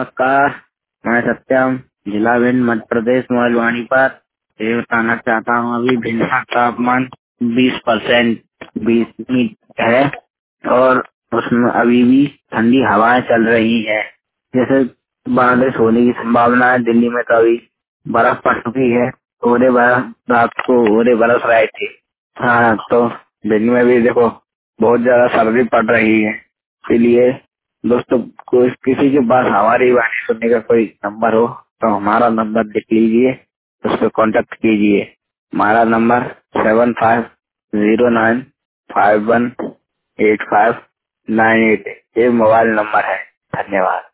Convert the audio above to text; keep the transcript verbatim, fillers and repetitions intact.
नमस्कार, मैं सत्यम, जिला भिंड, मध्य प्रदेश, मोबाइल वाणी पर ये बताना चाहता हूँ। अभी भिंड का तापमान बीस परसेंट बीस है और उसमें अभी भी ठंडी हवाएं चल रही है। जैसे बारिश होने की संभावना है। दिल्ली में तो अभी बर्फ पड़ चुकी है। ओले बरस रात को ओले बरस रहे थे। हाँ, तो दिल्ली में भी देखो बहुत ज्यादा सर्दी पड़ रही है। इसलिए दोस्तों, कोई किसी के पास हमारी वाणी सुनने का कोई नंबर हो तो हमारा नंबर लिख लीजिए, उस पर कॉन्टेक्ट कीजिए। हमारा number seven five zero nine five one eight five nine eight ये मोबाइल नंबर है। धन्यवाद।